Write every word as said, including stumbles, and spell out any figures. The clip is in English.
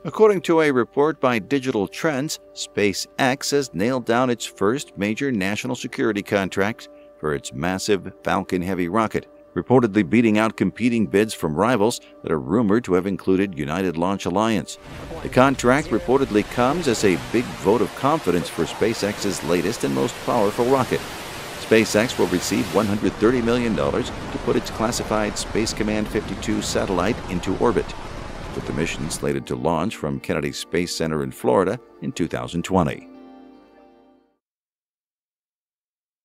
According to a report by Digital Trends, SpaceX has nailed down its first major national security contract for its massive Falcon Heavy rocket, reportedly beating out competing bids from rivals that are rumored to have included United Launch Alliance. The contract reportedly comes as a big vote of confidence for SpaceX's latest and most powerful rocket. SpaceX will receive one hundred thirty million dollars to put its classified Space Command fifty-two satellite into orbit, with the mission slated to launch from Kennedy Space Center in Florida in two thousand twenty.